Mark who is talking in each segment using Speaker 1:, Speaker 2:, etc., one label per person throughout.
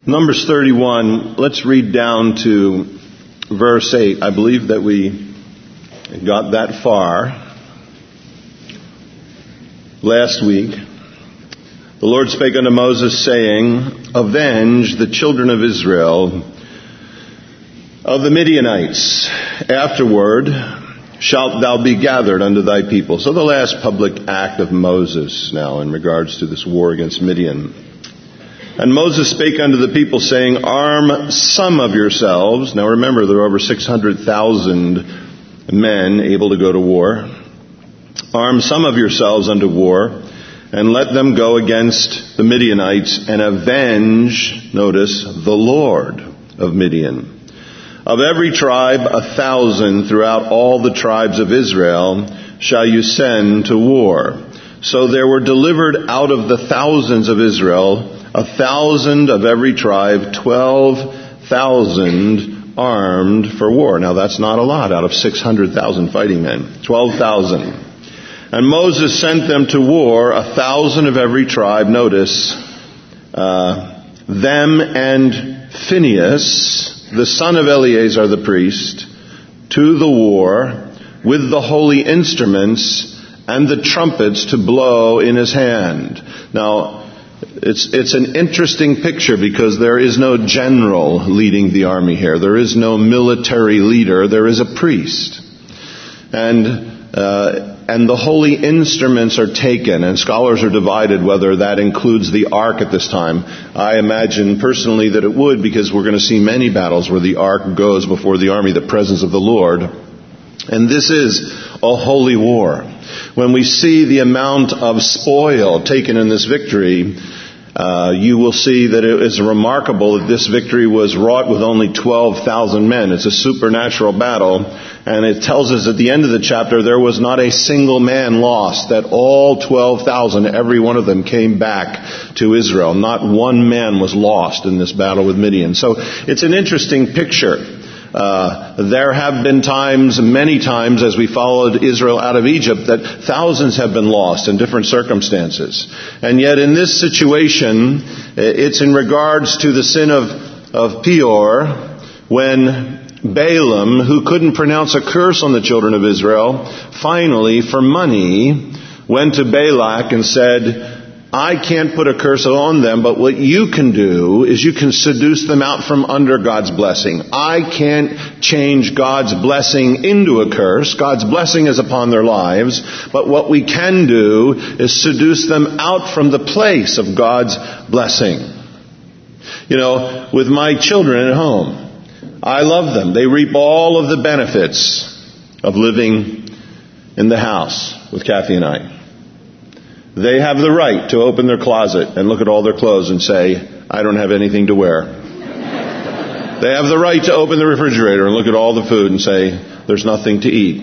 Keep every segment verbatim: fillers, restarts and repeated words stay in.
Speaker 1: Numbers thirty-one, let's read down to verse eight. I believe that we got that far last week. The Lord spake unto Moses, saying, Avenge the children of Israel of the Midianites. Afterward shalt thou be gathered unto thy people. So the last public act of Moses now in regards to this war against Midian. And Moses spake unto the people, saying, Arm some of yourselves. Now remember, there are over six hundred thousand men able to go to war. Arm some of yourselves unto war, and let them go against the Midianites, and avenge, notice, the Lord of Midian. Of every tribe a thousand throughout all the tribes of Israel shall you send to war. So there were delivered out of the thousands of Israel a thousand of every tribe, twelve thousand armed for war. Now that's not a lot out of six hundred thousand fighting men. Twelve thousand. And Moses sent them to war, a thousand of every tribe. Notice, uh, them and Phinehas, the son of Eleazar the priest, to the war with the holy instruments and the trumpets to blow in his hand. Now, It's, it's an interesting picture because there is no general leading the army here. There is no military leader. There is a priest. And, uh, and the holy instruments are taken, and scholars are divided whether that includes the ark at this time. I imagine personally that it would, because we're going to see many battles where the ark goes before the army, the presence of the Lord. And this is a holy war. When we see the amount of spoil taken in this victory, uh, you will see that it is remarkable that this victory was wrought with only twelve thousand men. It's a supernatural battle, and it tells us at the end of the chapter there was not a single man lost, that all twelve thousand, every one of them came back to Israel. Not one man was lost in this battle with Midian. So it's an interesting picture. Uh, there have been times, many times, as we followed Israel out of Egypt, that thousands have been lost in different circumstances. And yet in this situation, it's in regards to the sin of, of Peor, when Balaam, who couldn't pronounce a curse on the children of Israel, finally, for money, went to Balak and said, I can't put a curse on them, but what you can do is you can seduce them out from under God's blessing. I can't change God's blessing into a curse. God's blessing is upon their lives. But what we can do is seduce them out from the place of God's blessing. You know, with my children at home, I love them. They reap all of the benefits of living in the house with Kathy and I. They have the right to open their closet and look at all their clothes and say, I don't have anything to wear. They have the right to open the refrigerator and look at all the food and say, there's nothing to eat.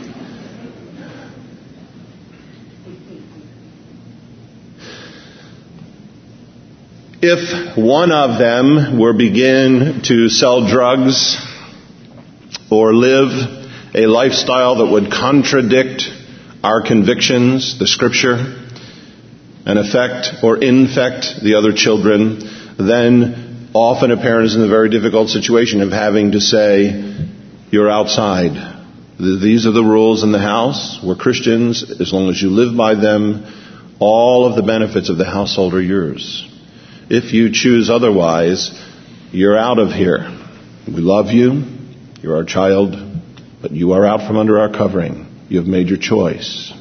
Speaker 1: If one of them were begin to sell drugs or live a lifestyle that would contradict our convictions, the Scripture, and affect or infect the other children, then often a parent is in the very difficult situation of having to say, you're outside. These are the rules in the house. We're Christians. As long as you live by them, all of the benefits of the household are yours. If you choose otherwise, you're out of here. We love you. You're our child, but you are out from under our covering. You have made your choice.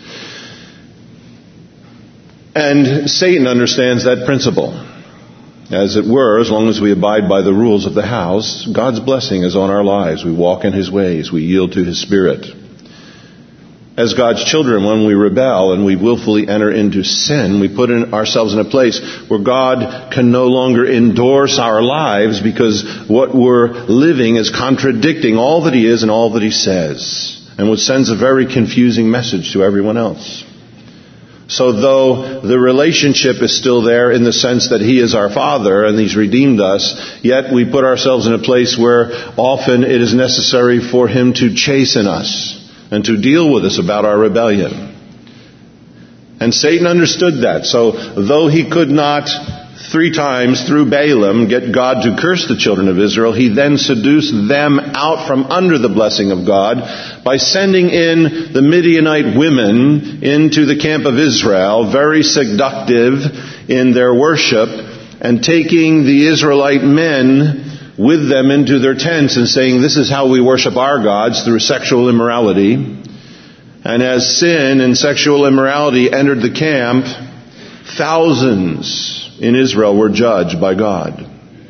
Speaker 1: And Satan understands that principle. As it were, as long as we abide by the rules of the house, God's blessing is on our lives. We walk in His ways. We yield to His Spirit. As God's children, when we rebel and we willfully enter into sin, we put in ourselves in a place where God can no longer endorse our lives because what we're living is contradicting all that He is and all that He says, and which sends a very confusing message to everyone else. So though the relationship is still there in the sense that He is our Father and He's redeemed us, yet we put ourselves in a place where often it is necessary for Him to chasten us and to deal with us about our rebellion. And Satan understood that. So though he could not three times through Balaam get God to curse the children of Israel, he then seduced them out from under the blessing of God by sending in the Midianite women into the camp of Israel, very seductive in their worship, and taking the Israelite men with them into their tents and saying, this is how we worship our gods, through sexual immorality. And as sin and sexual immorality entered the camp, thousands in Israel were judged by God.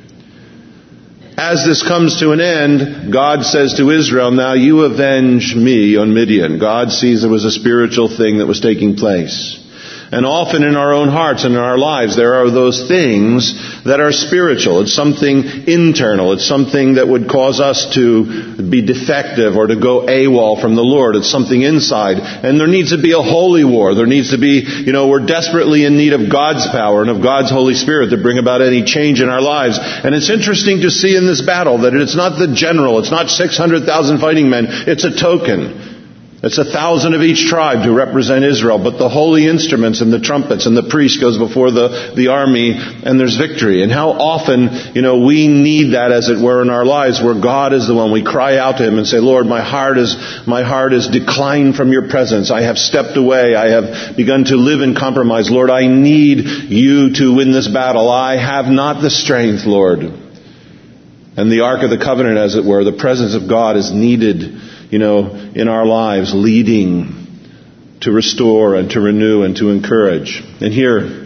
Speaker 1: As this comes to an end, God says to Israel, now you avenge me on Midian. God sees there was a spiritual thing that was taking place. And often in our own hearts and in our lives, there are those things that are spiritual. It's something internal. It's something that would cause us to be defective or to go AWOL from the Lord. It's something inside. And there needs to be a holy war. There needs to be, you know, we're desperately in need of God's power and of God's Holy Spirit to bring about any change in our lives. And it's interesting to see in this battle that it's not the general. It's not six hundred thousand fighting men. It's a token. It's a thousand of each tribe to represent Israel, but the holy instruments and the trumpets and the priest goes before the, the army, and there's victory. And how often, you know, we need that, as it were, in our lives, where God is the one. We cry out to Him and say, Lord, my heart is, my heart is declined from your presence. I have stepped away. I have begun to live in compromise. Lord, I need you to win this battle. I have not the strength, Lord. And the Ark of the Covenant, as it were, the presence of God is needed, you know, in our lives, leading to restore and to renew and to encourage. And here,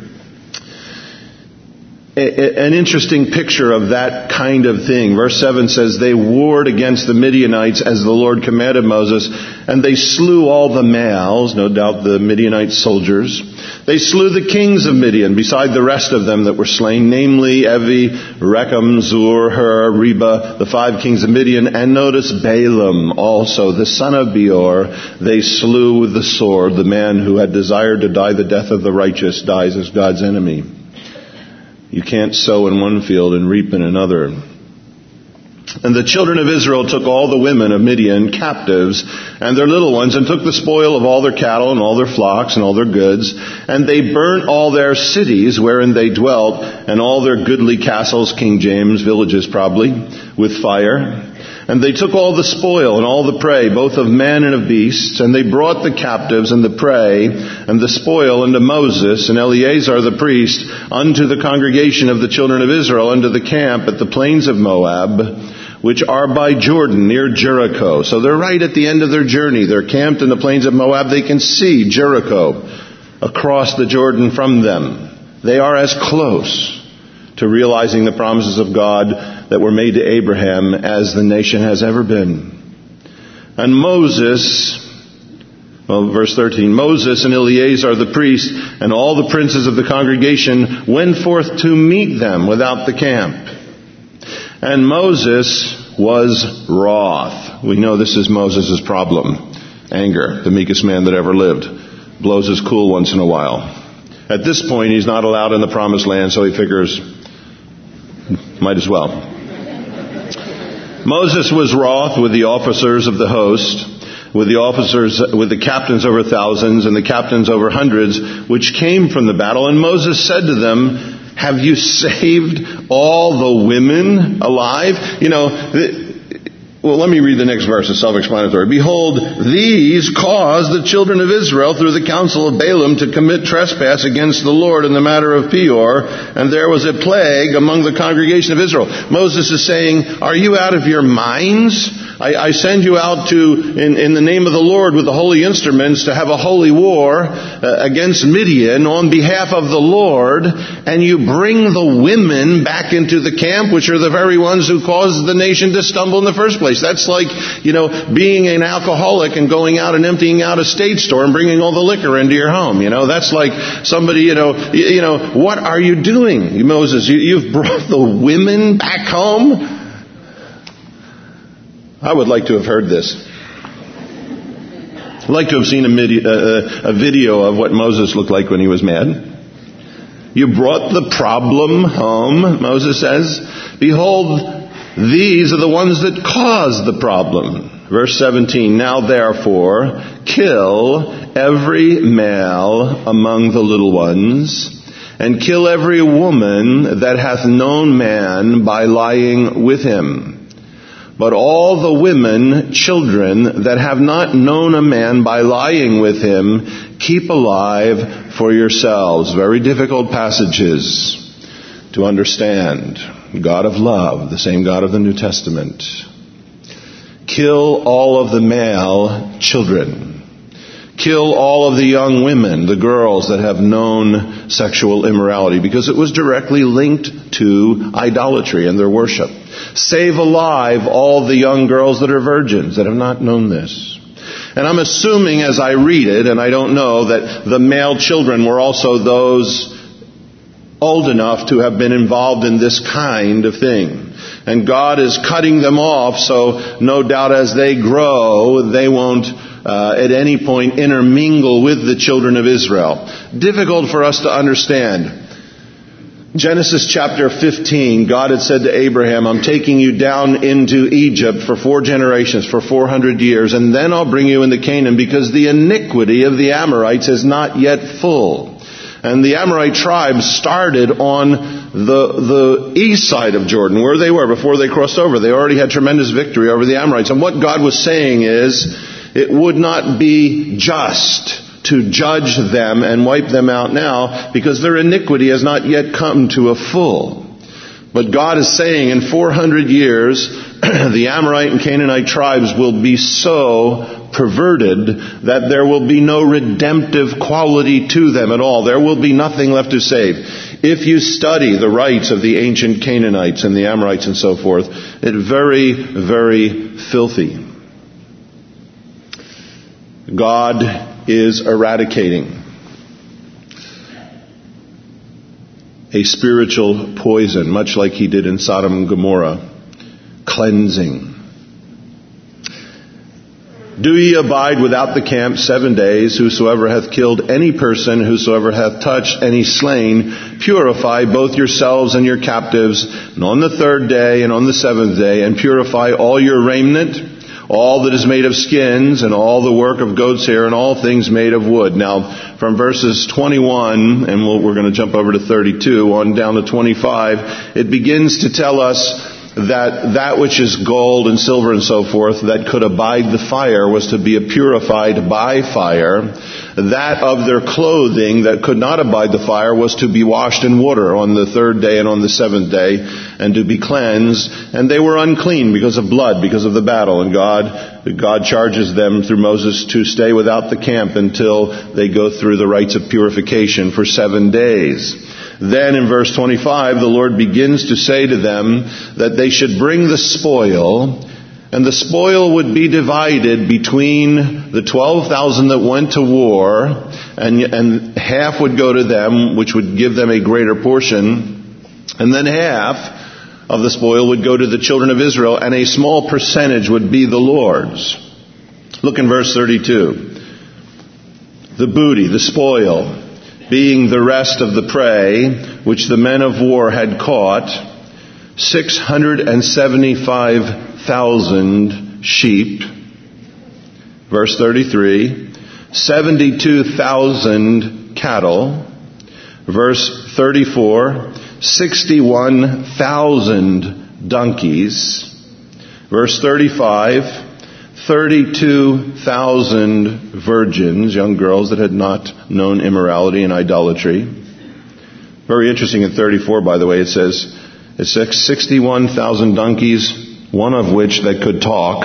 Speaker 1: a, an interesting picture of that kind of thing. Verse seven says, they warred against the Midianites as the Lord commanded Moses, and they slew all the males, no doubt the Midianite soldiers. They slew the kings of Midian, beside the rest of them that were slain, namely Evi, Rechem, Zur, Hur, Reba, the five kings of Midian, and notice Balaam also, the son of Beor, they slew with the sword. The man who had desired to die the death of the righteous dies as God's enemy. You can't sow in one field and reap in another. And the children of Israel took all the women of Midian captives and their little ones, and took the spoil of all their cattle and all their flocks and all their goods. And they burnt all their cities wherein they dwelt, and all their goodly castles, King James, villages probably, with fire. And they took all the spoil and all the prey, both of men and of beasts, and they brought the captives and the prey and the spoil unto Moses and Eleazar the priest, unto the congregation of the children of Israel, unto the camp at the plains of Moab, which are by Jordan, near Jericho. So they're right at the end of their journey. They're camped in the plains of Moab. They can see Jericho across the Jordan from them. They are as close to realizing the promises of God that were made to Abraham as the nation has ever been. And Moses, well, verse thirteen, Moses and Eleazar the priest and all the princes of the congregation went forth to meet them without the camp. And Moses was wroth. We know this is Moses' problem. Anger, the meekest man that ever lived. Blows his cool once in a while. At this point, he's not allowed in the promised land, so he figures, might as well. Moses was wroth with the officers of the host, with the officers, with the captains over thousands and the captains over hundreds, which came from the battle. And Moses said to them, have you saved all the women alive? You know, the, well, let me read the next verse. It's self-explanatory. Behold, these caused the children of Israel through the counsel of Balaam to commit trespass against the Lord in the matter of Peor, and there was a plague among the congregation of Israel. Moses is saying, are you out of your minds? I, I send you out to, in, in the name of the Lord with the holy instruments, to have a holy war uh, against Midian on behalf of the Lord, and you bring the women back into the camp, which are the very ones who caused the nation to stumble in the first place. That's like, you know, being an alcoholic and going out and emptying out a state store and bringing all the liquor into your home. You know, that's like somebody, you know, you, you know, what are you doing, Moses? You, you've brought the women back home? I would like to have heard this. I'd like to have seen a, midi- uh, a video of what Moses looked like when he was mad. You brought the problem home, Moses says. Behold, these are the ones that caused the problem. Verse seventeen, now therefore, kill every male among the little ones, and kill every woman that hath known man by lying with him. But all the women, children, that have not known a man by lying with him, keep alive for yourselves. Very difficult passages to understand. God of love, the same God of the New Testament. Kill all of the male children. Kill all of the young women, the girls that have known sexual immorality, because it was directly linked to idolatry and their worship. Save alive all the young girls that are virgins, that have not known this. And I'm assuming as I read it, and I don't know, that the male children were also those old enough to have been involved in this kind of thing. And God is cutting them off, so no doubt as they grow, they won't uh, at any point intermingle with the children of Israel. Difficult for us to understand. Genesis chapter fifteen, God had said to Abraham, I'm taking you down into Egypt for four generations, for four hundred years, and then I'll bring you into Canaan, because the iniquity of the Amorites is not yet full. And the Amorite tribes started on the the east side of Jordan, where they were before they crossed over. They already had tremendous victory over the Amorites. And what God was saying is, it would not be just to judge them and wipe them out now, because their iniquity has not yet come to a full. But God is saying in four hundred years, the Amorite and Canaanite tribes will be so perverted that there will be no redemptive quality to them at all. There will be nothing left to save. If you study the rites of the ancient Canaanites and the Amorites and so forth, it's very, very filthy. God is eradicating a spiritual poison, much like he did in Sodom and Gomorrah. Cleansing. Do ye abide without the camp seven days? Whosoever hath killed any person, whosoever hath touched any slain, purify both yourselves and your captives. And on the third day and on the seventh day, and purify all your raiment, all that is made of skins, and all the work of goat's hair, and all things made of wood. Now, from verses twenty-one, and we'll, we're going to jump over to thirty-two, on down to twenty-five, it begins to tell us that that which is gold and silver and so forth that could abide the fire was to be purified by fire. That of their clothing that could not abide the fire was to be washed in water on the third day and on the seventh day, and to be cleansed. And they were unclean because of blood, because of the battle. And God, God charges them through Moses to stay without the camp until they go through the rites of purification for seven days. Then in verse twenty-five, the Lord begins to say to them that they should bring the spoil, and the spoil would be divided between the twelve thousand that went to war, and, and half would go to them, which would give them a greater portion, and then half of the spoil would go to the children of Israel, and a small percentage would be the Lord's. Look in verse thirty-two. The booty, the spoil, being the rest of the prey, which the men of war had caught, six hundred seventy-five thousand sheep. Verse thirty-three, seventy-two thousand cattle. Verse thirty-four, sixty-one thousand donkeys. Verse thirty-five, thirty-two thousand virgins, young girls that had not known immorality and idolatry. Very interesting in thirty-four, by the way, it says, it says sixty-one thousand donkeys, one of which that could talk.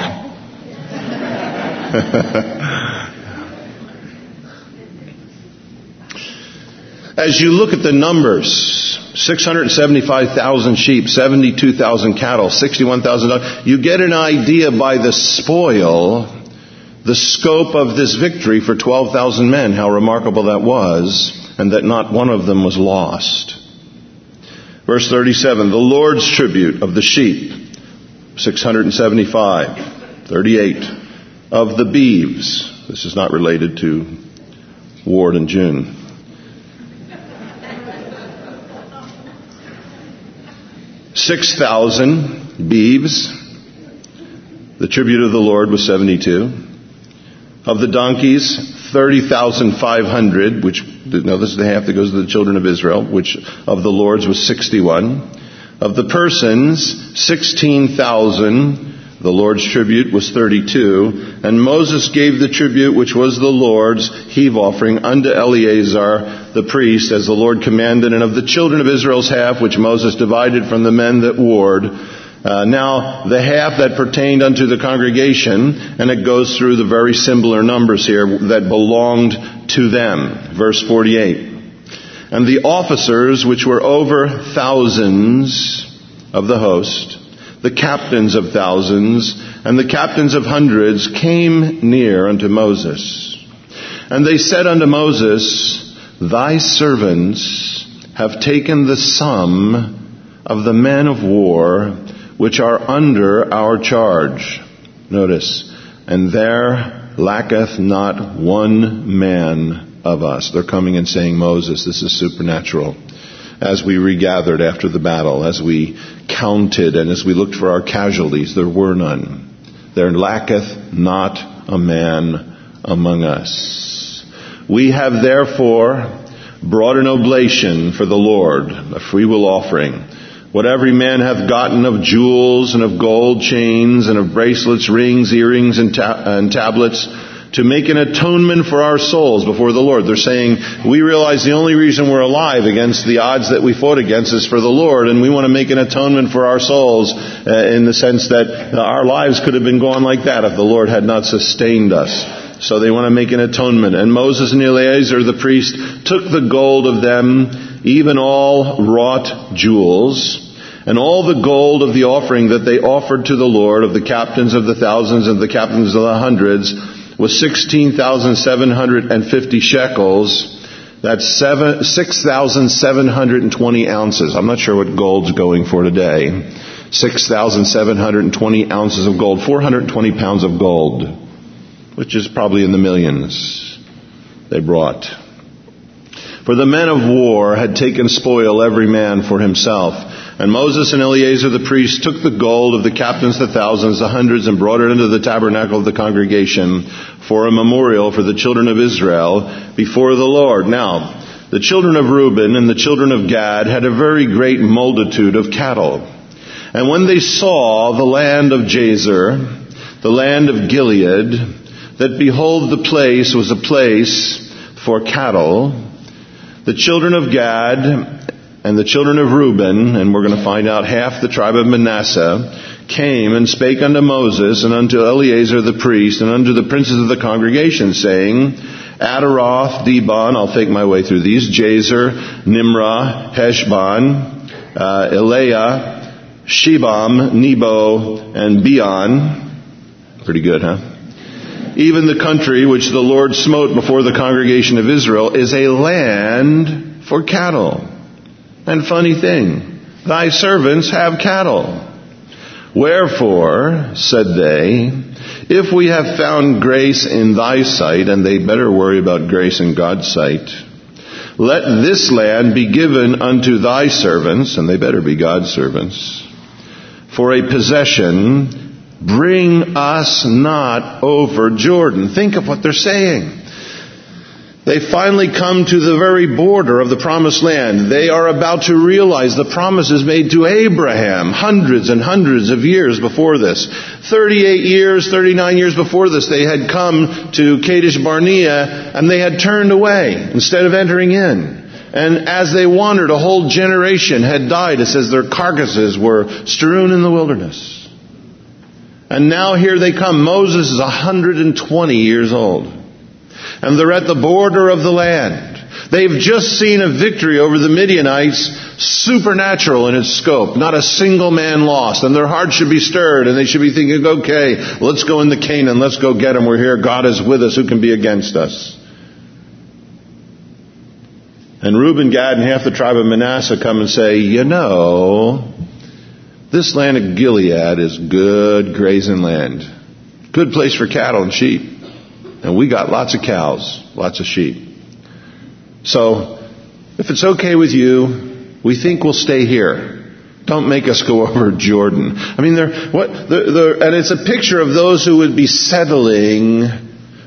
Speaker 1: As you look at the numbers, six hundred seventy-five thousand sheep, seventy-two thousand cattle, sixty-one thousand, you get an idea by the spoil, the scope of this victory for twelve thousand men, how remarkable that was, and that not one of them was lost. Verse thirty-seven, the Lord's tribute of the sheep, six hundred seventy-five, thirty-eight, of the beeves, this is not related to Ward and June, six thousand beeves. The tribute of the Lord was seventy-two. Of the donkeys, thirty thousand five hundred, which no, this is the half that goes to the children of Israel, which of the Lord's was sixty-one. Of the persons, sixteen thousand. The Lord's tribute was thirty-two. And Moses gave the tribute, which was the Lord's heave offering, unto Eleazar the priest, as the Lord commanded. And of the children of Israel's half, which Moses divided from the men that warred, Uh, now, the half that pertained unto the congregation, and it goes through the very similar numbers here, that belonged to them. Verse forty-eight. And the officers, which were over thousands of the host, the captains of thousands, and the captains of hundreds, came near unto Moses. And they said unto Moses, Thy servants have taken the sum of the men of war, which are under our charge. Notice, and there lacketh not one man of us. They're coming and saying, Moses, this is supernatural. As we regathered after the battle, as we counted and as we looked for our casualties, there were none. There lacketh not a man among us. We have therefore brought an oblation for the Lord, a freewill offering. What every man hath gotten of jewels and of gold chains and of bracelets, rings, earrings, and, ta- and tablets, to make an atonement for our souls before the Lord. They're saying, we realize the only reason we're alive against the odds that we fought against is for the Lord, and we want to make an atonement for our souls uh, in the sense that uh, our lives could have been gone like that if the Lord had not sustained us. So they want to make an atonement. And Moses and Eleazar the priest took the gold of them, even all wrought jewels, and all the gold of the offering that they offered to the Lord, of the captains of the thousands and the captains of the hundreds, was sixteen thousand seven hundred fifty shekels. That's seven, six thousand seven hundred twenty ounces. I'm not sure what gold's going for today. six thousand seven hundred twenty ounces of gold. four hundred twenty pounds of gold, which is probably in the millions they brought. For the men of war had taken spoil every man for himself. And Moses and Eleazar the priest took the gold of the captains, the thousands, the hundreds, and brought it into the tabernacle of the congregation for a memorial for the children of Israel before the Lord. Now, the children of Reuben and the children of Gad had a very great multitude of cattle. And when they saw the land of Jazer, the land of Gilead, that behold, the place was a place for cattle, the children of Gad and the children of Reuben, and we're going to find out half the tribe of Manasseh, came and spake unto Moses and unto Eleazar the priest and unto the princes of the congregation, saying, Adaroth, Dibon, I'll take my way through these, Jazer, Nimrah, Heshbon, uh, Eleah, Shebam, Nebo, and Beon. Pretty good, huh? Even the country which the Lord smote before the congregation of Israel is a land for cattle. And funny thing, thy servants have cattle. Wherefore, said they, if we have found grace in thy sight, and they better worry about grace in God's sight, let this land be given unto thy servants, and they better be God's servants, for a possession. Bring us not over Jordan. Think of what they're saying. They finally come to the very border of the promised land. They are about to realize the promises made to Abraham hundreds and hundreds of years before this. thirty-eight years, thirty-nine years before this, they had come to Kadesh Barnea and they had turned away instead of entering in. And as they wandered, a whole generation had died. It says their carcasses were strewn in the wilderness. And now here they come. Moses is one hundred twenty years old. And they're at the border of the land. They've just seen a victory over the Midianites, supernatural in its scope. Not a single man lost. And their hearts should be stirred. And they should be thinking, okay, let's go into Canaan. Let's go get them. We're here. God is with us. Who can be against us? And Reuben, Gad, and half the tribe of Manasseh come and say, you know, this land of Gilead is good grazing land. Good place for cattle and sheep. And we got lots of cows, lots of sheep. So, if it's okay with you, we think we'll stay here. Don't make us go over Jordan. I mean, they're, what, they're, they're, and it's a picture of those who would be settling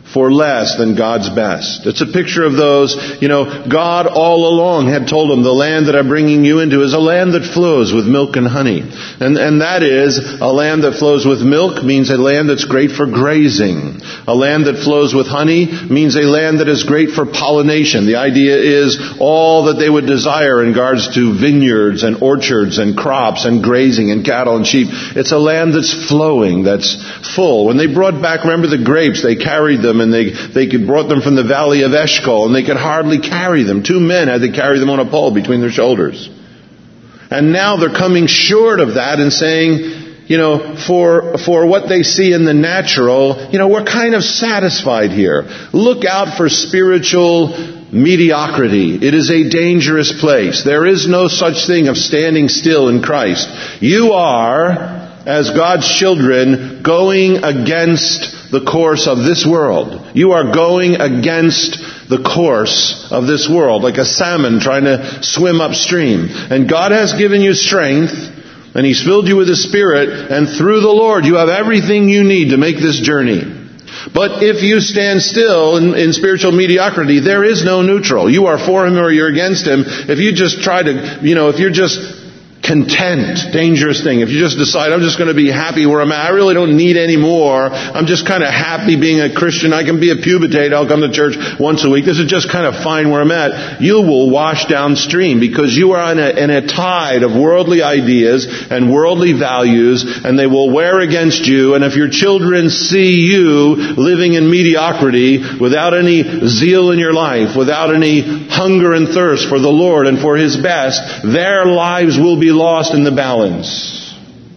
Speaker 1: for less than God's best. It's a picture of those, you know, God all along had told them, the land that I'm bringing you into is a land that flows with milk and honey. And, and that is, a land that flows with milk means a land that's great for grazing. A land that flows with honey means a land that is great for pollination. The idea is all that they would desire in regards to vineyards and orchards and crops and grazing and cattle and sheep. It's a land that's flowing, that's full. When they brought back, remember the grapes, they carried them and they, they could brought them from the valley of Eshcol and they could hardly carry them. Two men had to carry them on a pole between their shoulders. And now they're coming short of that and saying, you know, for, for what they see in the natural, you know, we're kind of satisfied here. Look out for spiritual mediocrity. It is a dangerous place. There is no such thing of standing still in Christ. You are, as God's children, going against the course of this world. You are going against the course of this world, like a salmon trying to swim upstream. And God has given you strength, and He's filled you with His Spirit, and through the Lord you have everything you need to make this journey. But if you stand still in, in spiritual mediocrity, there is no neutral. You are for Him or you're against Him. If you just try to, you know, if you're just content, dangerous thing. If you just decide, I'm just going to be happy where I'm at. I really don't need any more. I'm just kind of happy being a Christian. I can be a pew potato. I'll come to church once a week. This is just kind of fine where I'm at. You will wash downstream because you are in a, in a tide of worldly ideas and worldly values, and they will wear against you. And if your children see you living in mediocrity without any zeal in your life, without any hunger and thirst for the Lord and for His best, their lives will be lost in the balance.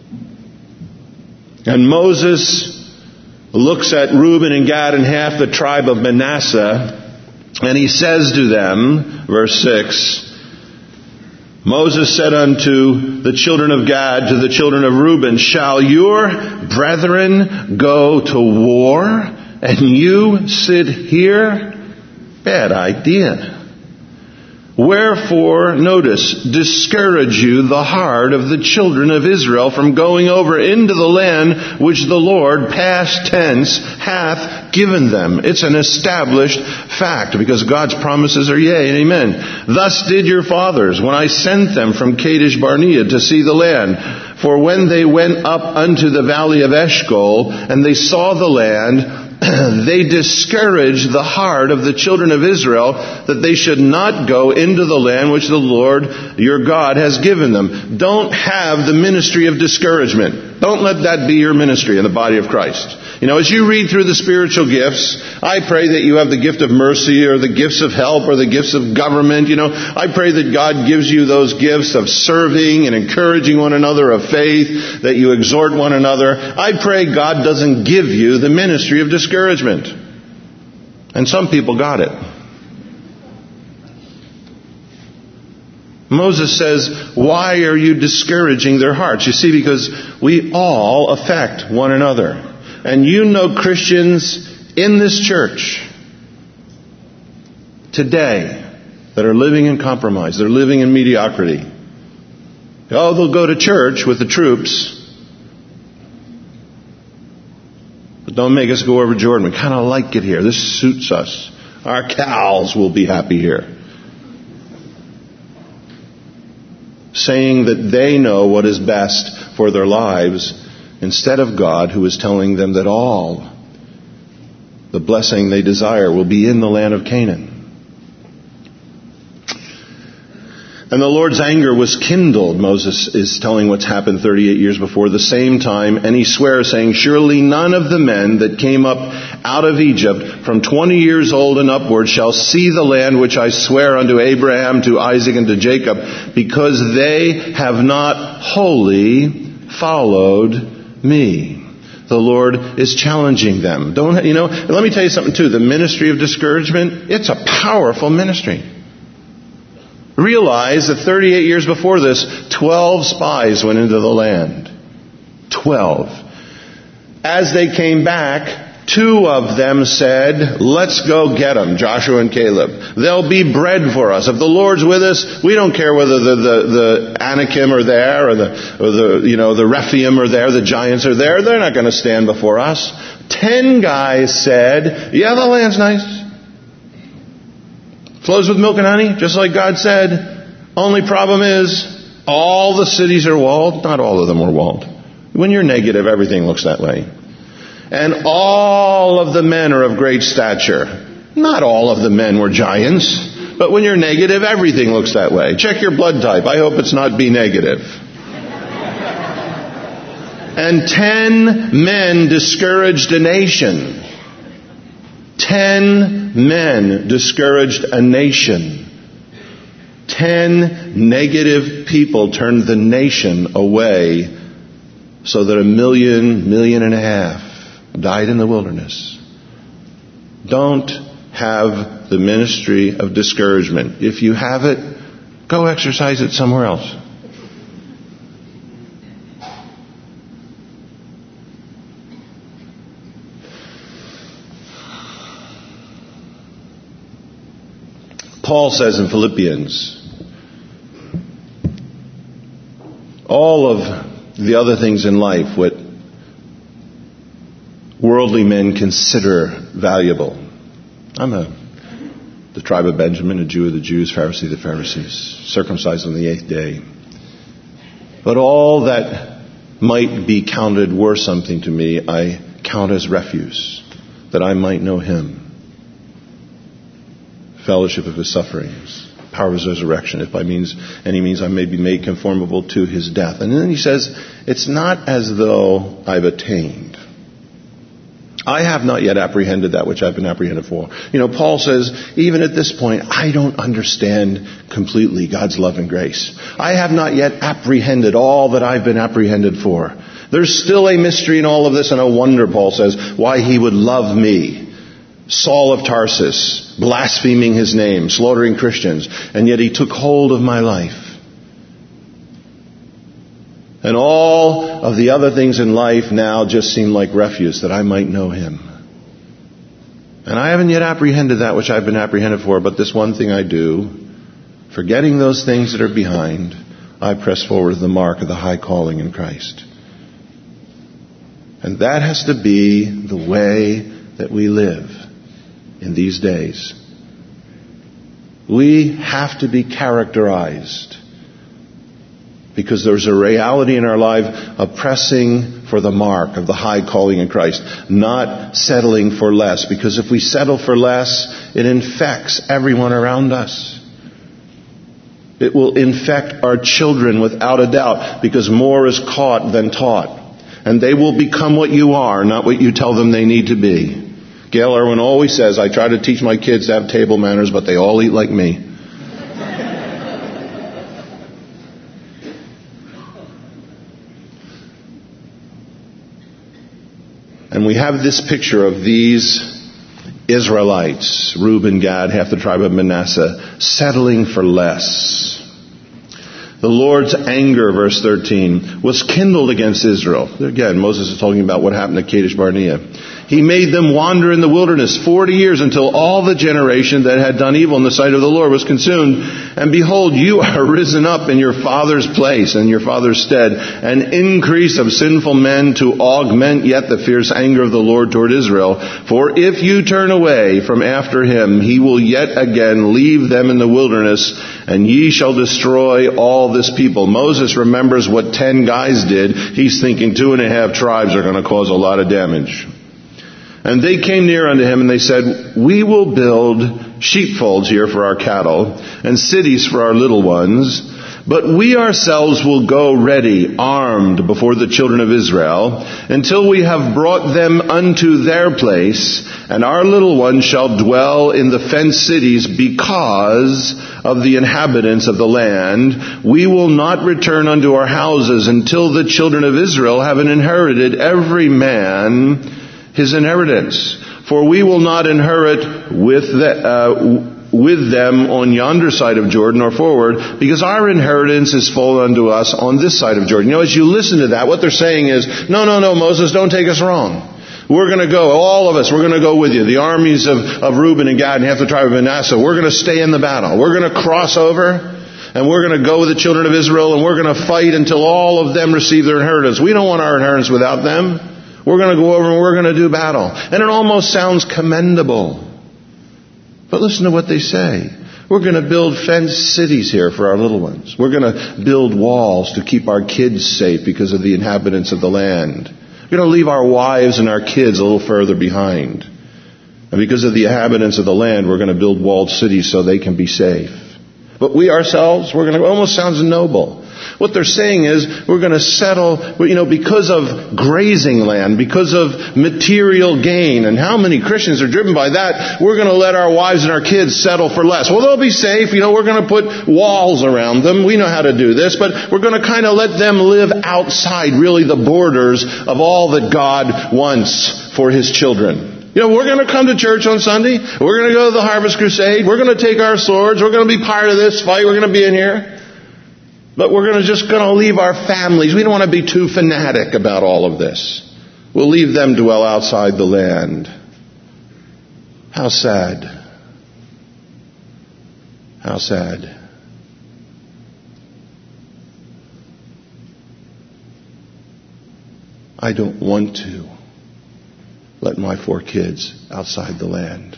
Speaker 1: And Moses looks at Reuben and Gad and half the tribe of Manasseh, and he says to them, verse six, Moses said unto the children of Gad, to the children of Reuben, shall your brethren go to war, and you sit here? Bad idea. Wherefore, notice, discourage you the heart of the children of Israel from going over into the land which the Lord, past tense, hath given them. It's an established fact because God's promises are yea and amen. Thus did your fathers when I sent them from Kadesh Barnea to see the land. For when they went up unto the valley of Eshcol and they saw the land, they discouraged the heart of the children of Israel that they should not go into the land which the Lord your God has given them. Don't have the ministry of discouragement. Don't let that be your ministry in the body of Christ. You know, as you read through the spiritual gifts, I pray that you have the gift of mercy or the gifts of help or the gifts of government. You know, I pray that God gives you those gifts of serving and encouraging one another, of faith, that you exhort one another. I pray God doesn't give you the ministry of discouragement. And some people got it. Moses says, why are you discouraging their hearts? You see, because we all affect one another. And you know Christians in this church today that are living in compromise. They're living in mediocrity. Oh, they'll go to church with the troops. But don't make us go over Jordan. We kind of like it here. This suits us. Our cows will be happy here. Saying that they know what is best for their lives, instead of God, who is telling them that all the blessing they desire will be in the land of Canaan. And the Lord's anger was kindled, Moses is telling what's happened thirty-eight years before, the same time, and he swears, saying, surely none of the men that came up out of Egypt from twenty years old and upward shall see the land which I swear unto Abraham, to Isaac, and to Jacob, because they have not wholly followed me. The Lord is challenging them. Don't, you know, let me tell you something too. The ministry of discouragement, it's a powerful ministry. Realize that thirty-eight years before this, twelve spies went into the land. Twelve. As they came back, two of them said, let's go get them, Joshua and Caleb. They'll be bread for us. If the Lord's with us, we don't care whether the, the, the Anakim are there or the, or the, you know, the Rephaim are there, the giants are there. They're not going to stand before us. Ten guys said, yeah, the land's nice. Flows with milk and honey, just like God said. Only problem is, all the cities are walled. Not all of them were walled. When you're negative, everything looks that way. And all of the men are of great stature. Not all of the men were giants. But when you're negative, everything looks that way. Check your blood type. I hope it's not B negative. And ten men discouraged a nation. Ten men discouraged a nation. Ten negative people turned the nation away so that a million, million and a half died in the wilderness. Don't have the ministry of discouragement. If you have it, go exercise it somewhere else. Paul says in Philippians, all of the other things in life, what worldly men consider valuable. I'm a, the tribe of Benjamin, a Jew of the Jews, Pharisee of the Pharisees, circumcised on the eighth day. But all that might be counted worth something to me, I count as refuse, that I might know Him. Fellowship of His sufferings, power of His resurrection, if by means any means I may be made conformable to His death. And then he says, it's not as though I've attained. I have not yet apprehended that which I've been apprehended for. You know, Paul says, even at this point, I don't understand completely God's love and grace. I have not yet apprehended all that I've been apprehended for. There's still a mystery in all of this, and a wonder, Paul says, why He would love me. Saul of Tarsus, blaspheming His name, slaughtering Christians, and yet He took hold of my life. And all of the other things in life now just seem like refuse, that I might know Him. And I haven't yet apprehended that which I've been apprehended for, but this one thing I do, forgetting those things that are behind, I press forward the mark of the high calling in Christ. And that has to be the way that we live in these days. We have to be characterized, because there's a reality in our life of pressing for the mark of the high calling in Christ, not settling for less. Because if we settle for less, it infects everyone around us. It will infect our children without a doubt, because more is caught than taught. And they will become what you are, not what you tell them they need to be. Gail Irwin always says, I try to teach my kids to have table manners, but they all eat like me. And we have this picture of these Israelites, Reuben, Gad, half the tribe of Manasseh, settling for less. The Lord's anger, verse thirteen, was kindled against Israel. Again, Moses is talking about what happened to Kadesh Barnea. He made them wander in the wilderness forty years until all the generation that had done evil in the sight of the Lord was consumed. And behold, you are risen up in your father's place, in your father's stead, an increase of sinful men to augment yet the fierce anger of the Lord toward Israel. For if you turn away from after him, he will yet again leave them in the wilderness, and ye shall destroy all this people. Moses remembers what ten guys did. He's thinking two and a half tribes are going to cause a lot of damage. And they came near unto him, and they said, we will build sheepfolds here for our cattle, and cities for our little ones. But we ourselves will go ready, armed, before the children of Israel, until we have brought them unto their place, and our little ones shall dwell in the fenced cities because of the inhabitants of the land. We will not return unto our houses until the children of Israel have inherited every man his inheritance. For we will not inherit with the, uh, with them on yonder side of Jordan or forward, because our inheritance is full unto us on this side of Jordan. You know, as you listen to that, what they're saying is, no, no, no, Moses, don't take us wrong. We're going to go, all of us, we're going to go with you. The armies of, of Reuben and Gad and half the tribe of Manasseh, we're going to stay in the battle. We're going to cross over, and we're going to go with the children of Israel, and we're going to fight until all of them receive their inheritance. We don't want our inheritance without them. We're going to go over and we're going to do battle. And it almost sounds commendable. But listen to what they say. We're going to build fenced cities here for our little ones. We're going to build walls to keep our kids safe because of the inhabitants of the land. We're going to leave our wives and our kids a little further behind. And because of the inhabitants of the land, we're going to build walled cities so they can be safe. But we ourselves, we're going to, it almost sounds noble. What they're saying is we're going to settle, you know, because of grazing land, because of material gain. And how many Christians are driven by that? We're going to let our wives and our kids settle for less. Well, they'll be safe. You know, we're going to put walls around them. We know how to do this. But we're going to kind of let them live outside, really, the borders of all that God wants for His children. You know, we're going to come to church on Sunday. We're going to go to the Harvest Crusade. We're going to take our swords. We're going to be part of this fight. We're going to be in here. But we're going to just going to leave our families. We don't want to be too fanatic about all of this. We'll leave them dwell outside the land. How sad. How sad. I don't want to let my four kids outside the land.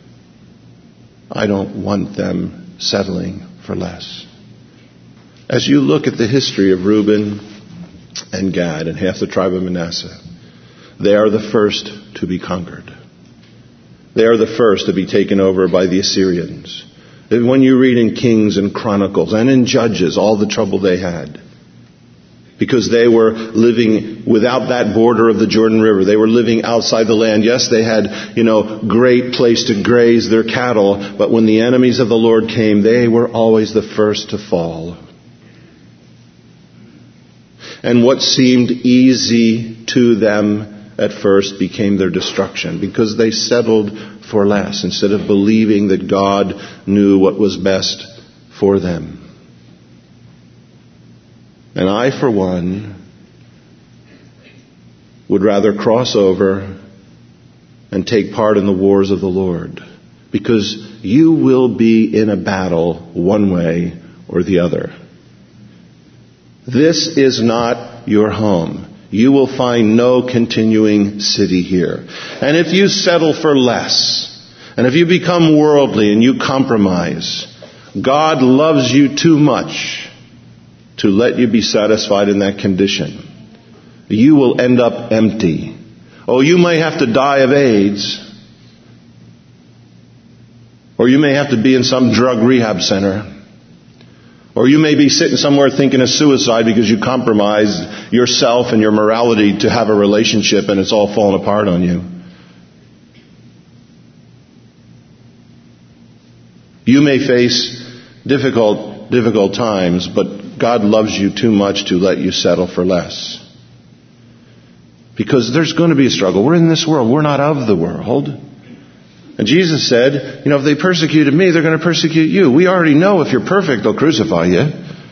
Speaker 1: I don't want them settling for less. As you look at the history of Reuben and Gad and half the tribe of Manasseh, they are the first to be conquered. They are the first to be taken over by the Assyrians. When you read in Kings and Chronicles and in Judges all the trouble they had, because they were living without that border of the Jordan River. They were living outside the land. Yes, they had, you know, great place to graze their cattle, but when the enemies of the Lord came, they were always the first to fall. And what seemed easy to them at first became their destruction because they settled for less instead of believing that God knew what was best for them. And I, for one, would rather cross over and take part in the wars of the Lord, because you will be in a battle one way or the other. This is not your home. You will find no continuing city here. And if you settle for less, and if you become worldly and you compromise, God loves you too much to let you be satisfied in that condition. You will end up empty. Oh, you may have to die of AIDS. Or you may have to be in some drug rehab center. Or you may be sitting somewhere thinking of suicide because you compromised yourself and your morality to have a relationship and it's all falling apart on you. You may face difficult, difficult times, but God loves you too much to let you settle for less. Because there's going to be a struggle. We're in this world. We're not of the world. And Jesus said, you know, if they persecuted me, they're going to persecute you. We already know if you're perfect, they'll crucify you.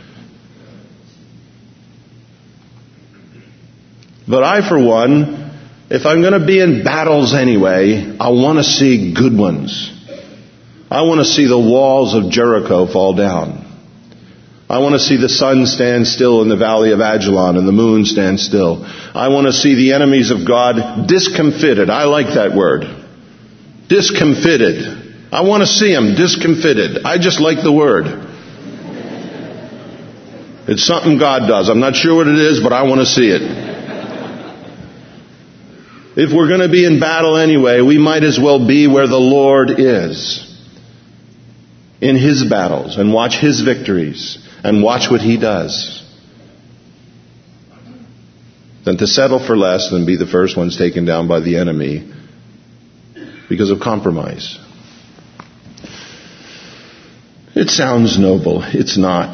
Speaker 1: But I, for one, if I'm going to be in battles anyway, I want to see good ones. I want to see the walls of Jericho fall down. I want to see the sun stand still in the valley of Ajalon and the moon stand still. I want to see the enemies of God discomfited. I like that word. Discomfited. I want to see them discomfited. I just like the word. It's something God does. I'm not sure what it is, but I want to see it. If we're going to be in battle anyway, we might as well be where the Lord is. In His battles and watch His victories and watch what He does. Than to settle for less than be the first ones taken down by the enemy because of compromise. It sounds noble. It's not.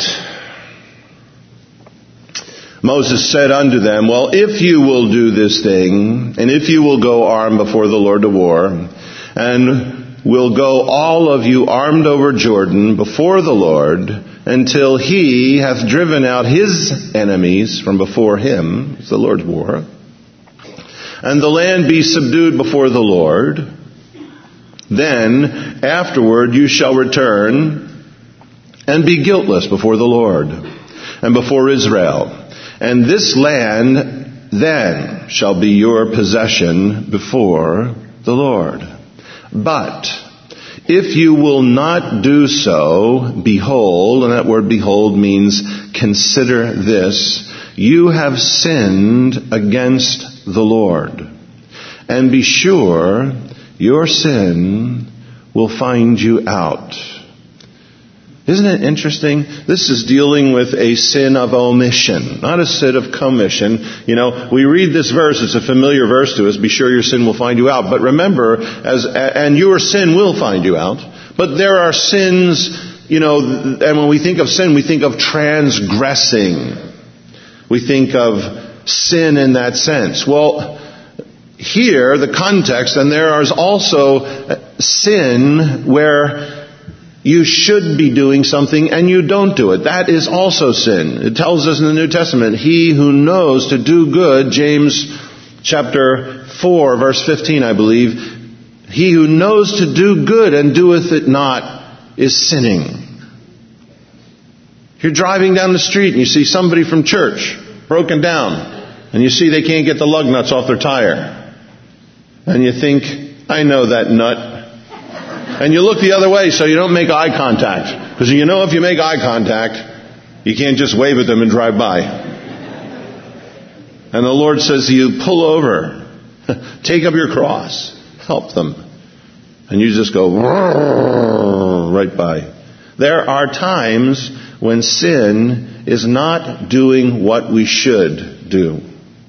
Speaker 1: Moses said unto them, well, if you will do this thing, and if you will go armed before the Lord to war, and will go all of you armed over Jordan before the Lord, until He hath driven out His enemies from before Him, it's the Lord's war, and the land be subdued before the Lord, then afterward you shall return and be guiltless before the Lord and before Israel. And this land then shall be your possession before the Lord. But if you will not do so, behold, and that word behold means consider this, you have sinned against the Lord. And be sure your sin will find you out. Isn't it interesting? This is dealing with a sin of omission, not a sin of commission. You know, we read this verse, it's a familiar verse to us, be sure your sin will find you out. But remember, as and your sin will find you out. But there are sins, you know, and when we think of sin, we think of transgressing. We think of sin in that sense. Well, here, the context, and there is also sin where you should be doing something and you don't do it. That is also sin. It tells us in the New Testament, he who knows to do good, James chapter four, verse fifteen, I believe, he who knows to do good and doeth it not is sinning. If you're driving down the street and you see somebody from church broken down, and you see they can't get the lug nuts off their tire, and you think, I know that nut. And you look the other way so you don't make eye contact. Because you know if you make eye contact, you can't just wave at them and drive by. And the Lord says to you, pull over. Take up your cross. Help them. And you just go right by. There are times when sin is not doing what we should do.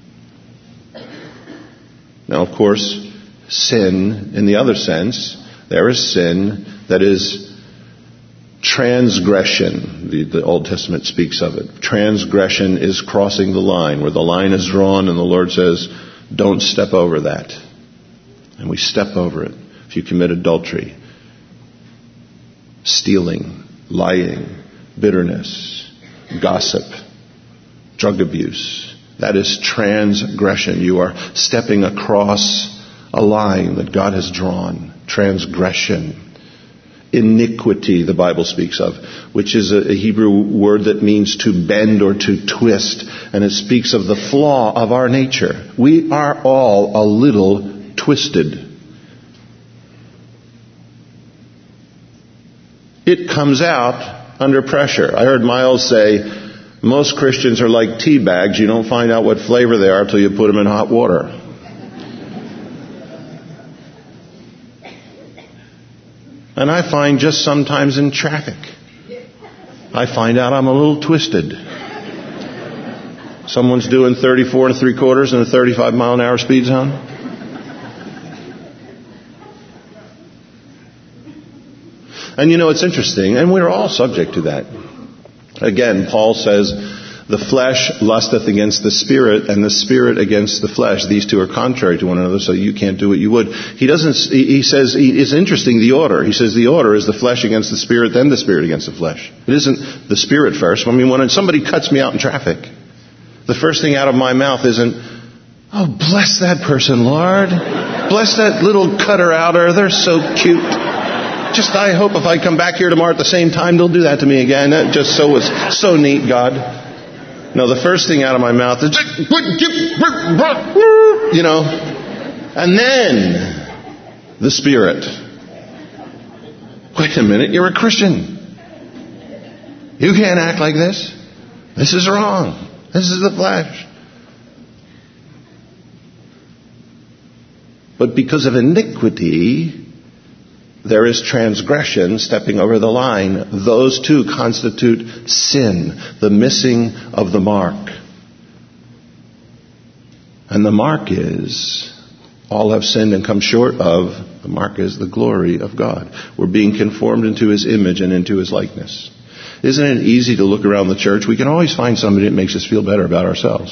Speaker 1: Now, of course, sin in the other sense, there is sin that is transgression. The, the Old Testament speaks of it. Transgression is crossing the line, where the line is drawn and the Lord says, don't step over that. And we step over it. If you commit adultery, stealing, lying, bitterness, gossip, drug abuse, that is transgression. You are stepping across a line that God has drawn. Transgression. Iniquity, the Bible speaks of, which is a Hebrew word that means to bend or to twist. And it speaks of the flaw of our nature. We are all a little twisted. It comes out under pressure. I heard Miles say, most Christians are like tea bags. You don't find out what flavor they are until you put them in hot water. And I find just sometimes in traffic, I find out I'm a little twisted. Someone's doing thirty-four and three quarters in a thirty-five mile an hour speed zone. And you know, it's interesting, and we're all subject to that. Again, Paul says, the flesh lusteth against the spirit, and the spirit against the flesh. These two are contrary to one another, so you can't do what you would. He doesn't, he says, it's interesting, the order. He says the order is the flesh against the spirit, then the spirit against the flesh. It isn't the spirit first. I mean, when somebody cuts me out in traffic, the first thing out of my mouth isn't, oh, bless that person, Lord. Bless that little cutter outer. They're so cute. Just, I hope if I come back here tomorrow at the same time, they'll do that to me again. That just so was so neat, God. No, the first thing out of my mouth is, you know, and then the Spirit. Wait a minute, you're a Christian. You can't act like this. This is wrong. This is the flesh. But because of iniquity, there is transgression, stepping over the line. Those two constitute sin, the missing of the mark. And the mark is, all have sinned and come short of, the mark is the glory of God. We're being conformed into His image and into His likeness. Isn't it easy to look around the church? We can always find somebody that makes us feel better about ourselves.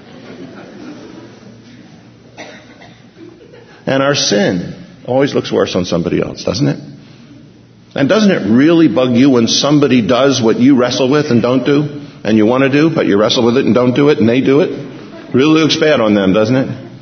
Speaker 1: And our sin always looks worse on somebody else, doesn't it? And doesn't it really bug you when somebody does what you wrestle with and don't do, and you want to do, but you wrestle with it and don't do it, and they do it? Really looks bad on them, doesn't it?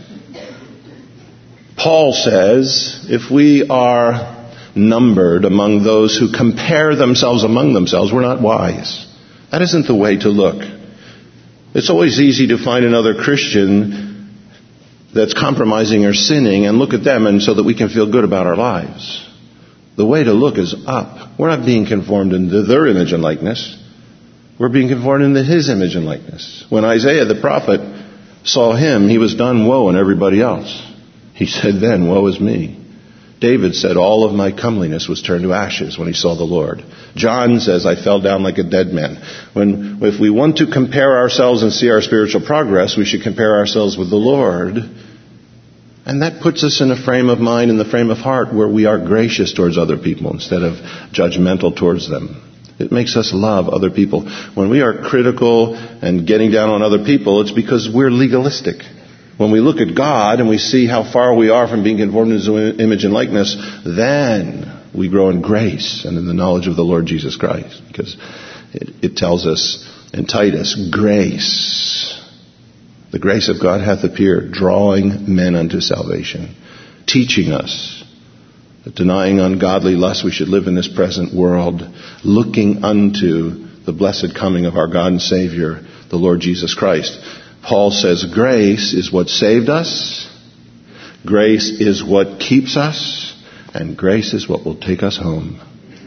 Speaker 1: Paul says, if we are numbered among those who compare themselves among themselves, we're not wise. That isn't the way to look. It's always easy to find another Christian that's compromising or sinning and look at them and so that we can feel good about our lives. The way to look is up. We're not being conformed into their image and likeness. We're being conformed into His image and likeness. When Isaiah the prophet saw him, he was done woe and everybody else. He said then, woe is me. David said, all of my comeliness was turned to ashes when he saw the Lord. John says, I fell down like a dead man. When, if we want to compare ourselves and see our spiritual progress, we should compare ourselves with the Lord. And that puts us in a frame of mind, in the frame of heart, where we are gracious towards other people instead of judgmental towards them. It makes us love other people. When we are critical and getting down on other people, it's because we're legalistic. When we look at God and we see how far we are from being conformed to His image and likeness, then we grow in grace and in the knowledge of the Lord Jesus Christ. Because it, it tells us in Titus, grace. The grace of God hath appeared, drawing men unto salvation, teaching us that denying ungodly lust we should live in this present world, looking unto the blessed coming of our God and Savior, the Lord Jesus Christ. Paul says grace is what saved us, grace is what keeps us, and grace is what will take us home.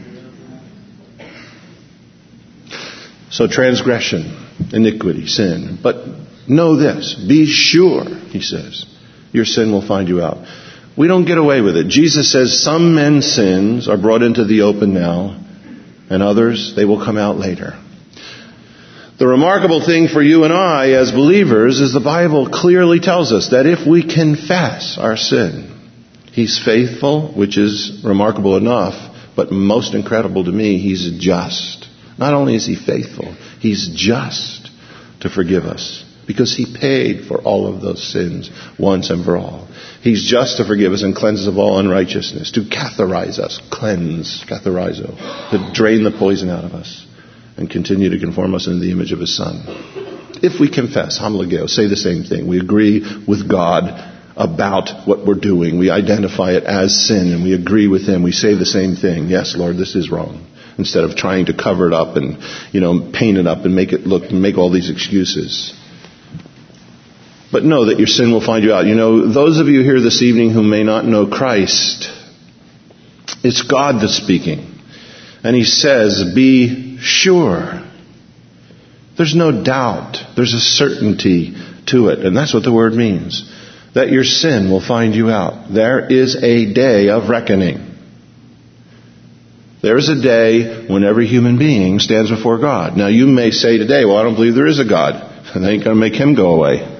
Speaker 1: So transgression, iniquity, sin. But know this, be sure, he says, your sin will find you out. We don't get away with it. Jesus says some men's sins are brought into the open now, and others, they will come out later. The remarkable thing for you and I as believers is the Bible clearly tells us that if we confess our sin, He's faithful, which is remarkable enough, but most incredible to me, He's just. Not only is He faithful, He's just to forgive us because He paid for all of those sins once and for all. He's just to forgive us and cleanse us of all unrighteousness, to catharize us, cleanse, catharizo, to drain the poison out of us and continue to conform us into the image of His Son. If we confess, homologeo, say the same thing. We agree with God about what we're doing. We identify it as sin and we agree with Him. We say the same thing. Yes, Lord, this is wrong. Instead of trying to cover it up and, you know, paint it up and make it look, make all these excuses. But know that your sin will find you out. You know, those of you here this evening who may not know Christ, it's God that's speaking. And He says, be sure. There's no doubt. There's a certainty to it. And that's what the word means. That your sin will find you out. There is a day of reckoning. There is a day when every human being stands before God. Now you may say today, well, I don't believe there is a God. And that ain't going to make Him go away.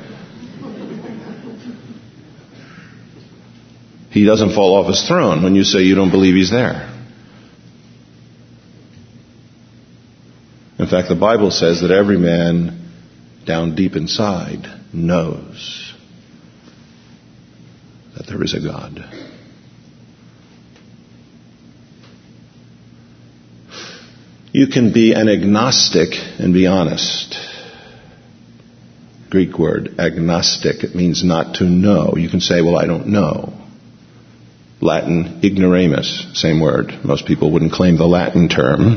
Speaker 1: He doesn't fall off His throne when you say you don't believe He's there. In fact, the Bible says that every man down deep inside knows that there is a God. You can be an agnostic and be honest. Greek word, agnostic. It means not to know. You can say, well, I don't know. Latin, ignoramus, same word. Most people wouldn't claim the Latin term.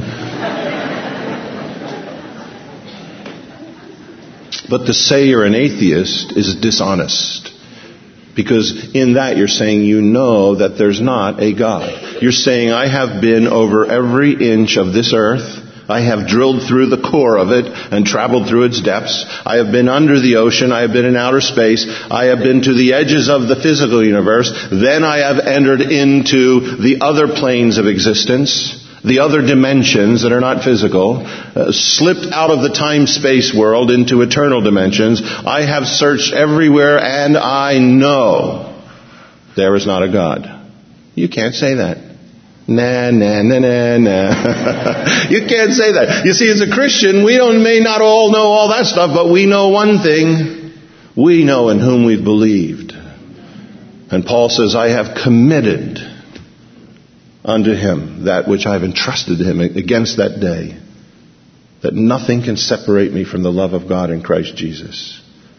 Speaker 1: But to say you're an atheist is dishonest. Because in that you're saying you know that there's not a God. You're saying I have been over every inch of this earth. I have drilled through the core of it and traveled through its depths. I have been under the ocean. I have been in outer space. I have been to the edges of the physical universe. Then I have entered into the other planes of existence. The other dimensions that are not physical, uh, slipped out of the time-space world into eternal dimensions. I have searched everywhere and I know there is not a God. You can't say that. Nah, nah, nah, nah, nah. You can't say that. You see, as a Christian, we don't may not all know all that stuff, but we know one thing. We know in whom we've believed. And Paul says, I have committed unto Him that which I have entrusted to Him against that day, that nothing can separate me from the love of God in Christ Jesus.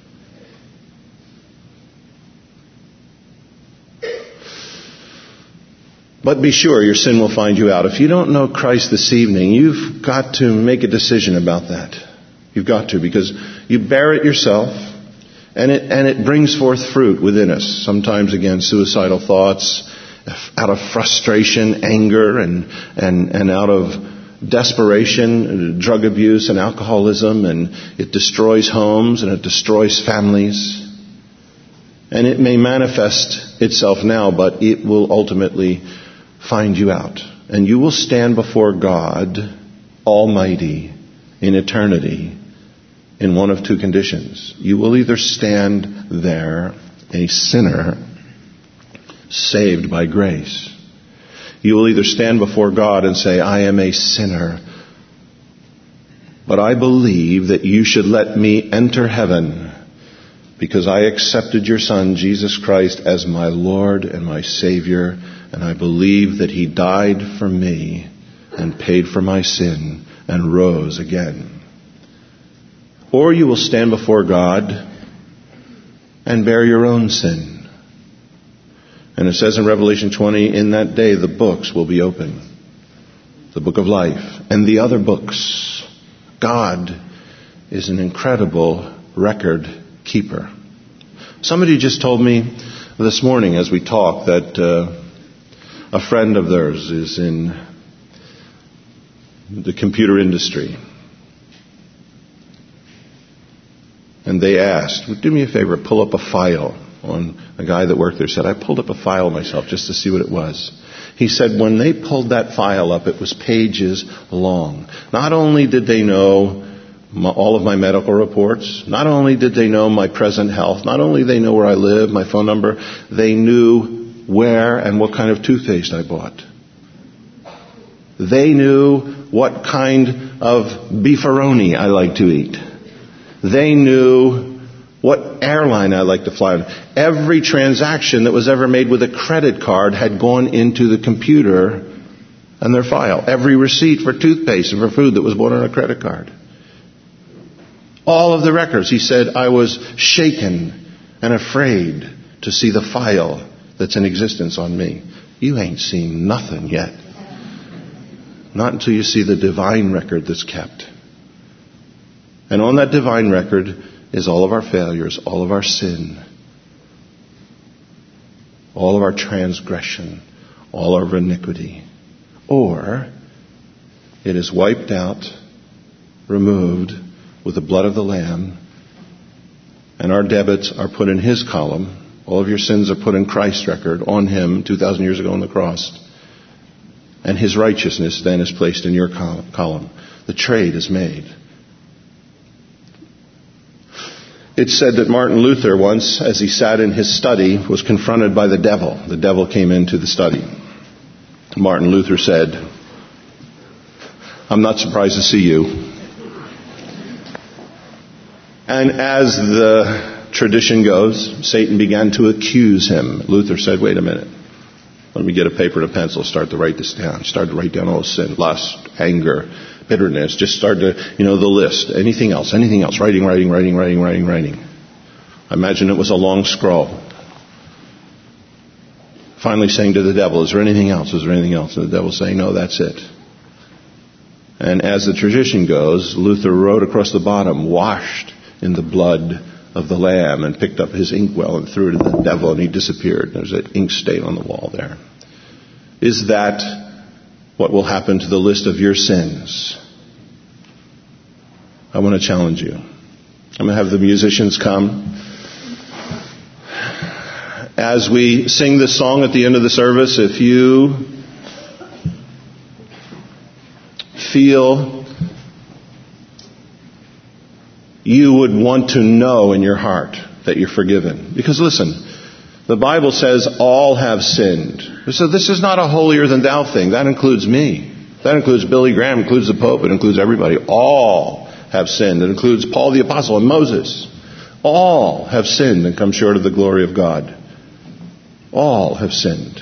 Speaker 1: But be sure your sin will find you out. If you don't know Christ this evening, you've got to make a decision about that. You've got to, because you bear it yourself, and it and it brings forth fruit within us. Sometimes, again, suicidal thoughts, out of frustration, anger, and and and out of desperation, drug abuse and alcoholism, and it destroys homes and it destroys families. And it may manifest itself now, but it will ultimately find you out. And you will stand before God Almighty in eternity in one of two conditions. You will either stand there a sinner saved by grace. You will either stand before God and say, I am a sinner, but I believe that you should let me enter heaven because I accepted your Son, Jesus Christ, as my Lord and my Savior, and I believe that He died for me and paid for my sin and rose again. Or you will stand before God and bear your own sin. And it says in Revelation twenty, in that day the books will be open. The book of life and the other books. God is an incredible record keeper. Somebody just told me this morning as we talked that uh, a friend of theirs is in the computer industry. And they asked, do me a favor, pull up a file. On a guy that worked there said, I pulled up a file myself just to see what it was. He said when they pulled that file up, it was pages long. Not only did they know my, all of my medical reports, not only did they know my present health, not only did they know where I live, my phone number, they knew where and what kind of toothpaste I bought. They knew what kind of beefaroni I like to eat. They knew what airline I like to fly on. Every transaction that was ever made with a credit card had gone into the computer and their file. Every receipt for toothpaste and for food that was bought on a credit card. All of the records. He said, I was shaken and afraid to see the file that's in existence on me. You ain't seen nothing yet. Not until you see the divine record that's kept. And on that divine record is all of our failures, all of our sin, all of our transgression, all of our iniquity. Or it is wiped out, removed with the blood of the Lamb, and our debits are put in His column. All of your sins are put in Christ's record on Him two thousand years ago on the cross. And His righteousness then is placed in your column. The trade is made. It's said that Martin Luther once, as he sat in his study, was confronted by the devil. The devil came into the study. Martin Luther said, I'm not surprised to see you. And as the tradition goes, Satan began to accuse him. Luther said, wait a minute. Let me get a paper and a pencil, start to write this down. Start to write down all sin, lust, anger, bitterness. Just start to, you know, the list. Anything else, anything else. Writing, writing, writing, writing, writing, writing. I imagine it was a long scroll. Finally saying to the devil, is there anything else? Is there anything else? And the devil saying, no, that's it. And as the tradition goes, Luther wrote across the bottom, washed in the blood of the Lamb, and picked up his inkwell and threw it at the devil, and he disappeared. There's an ink stain on the wall there. Is that what will happen to the list of your sins? I want to challenge you. I'm going to have the musicians come. As we sing this song at the end of the service, if you feel you would want to know in your heart that you're forgiven. Because listen, the Bible says all have sinned. So this is not a holier than thou thing. That includes me. That includes Billy Graham. It includes the Pope. It includes everybody. All have sinned. It includes Paul the Apostle and Moses. All have sinned and come short of the glory of God. All have sinned.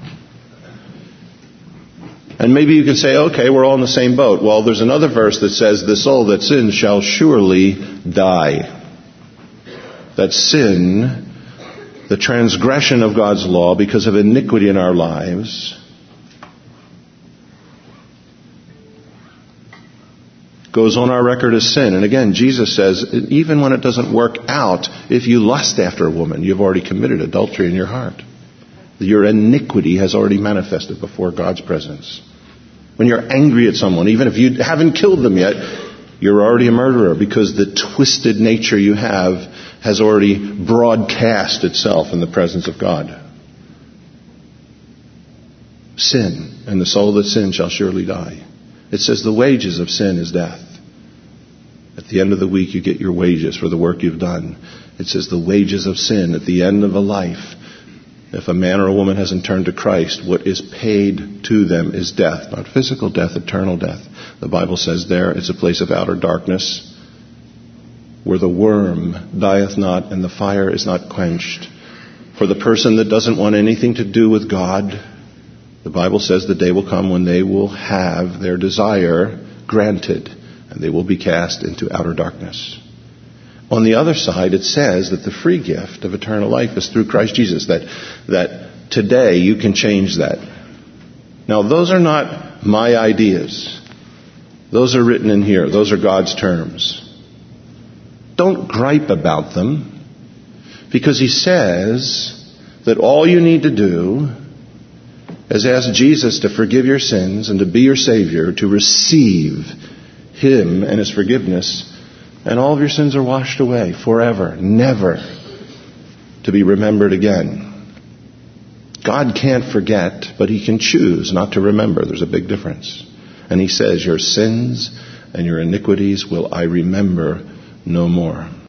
Speaker 1: And maybe you can say, okay, we're all in the same boat. Well, there's another verse that says, the soul that sins shall surely die. That sin, the transgression of God's law because of iniquity in our lives, goes on our record as sin. And again, Jesus says, even when it doesn't work out, if you lust after a woman, you've already committed adultery in your heart. Your iniquity has already manifested before God's presence. When you're angry at someone, even if you haven't killed them yet, you're already a murderer because the twisted nature you have has already broadcast itself in the presence of God. Sin, and the soul that sins shall surely die. It says the wages of sin is death. At the end of the week, you get your wages for the work you've done. It says the wages of sin at the end of a life. If a man or a woman hasn't turned to Christ, what is paid to them is death. Not physical death, eternal death. The Bible says there it's a place of outer darkness where the worm dieth not and the fire is not quenched. For the person that doesn't want anything to do with God, the Bible says the day will come when they will have their desire granted and they will be cast into outer darkness. On the other side, it says that the free gift of eternal life is through Christ Jesus, that, that today you can change that. Now, those are not my ideas. Those are written in here. Those are God's terms. Don't gripe about them, because he says that all you need to do is ask Jesus to forgive your sins and to be your Savior, to receive him and his forgiveness. And all of your sins are washed away forever, never to be remembered again. God can't forget, but he can choose not to remember. There's a big difference. And he says, your sins and your iniquities will I remember no more.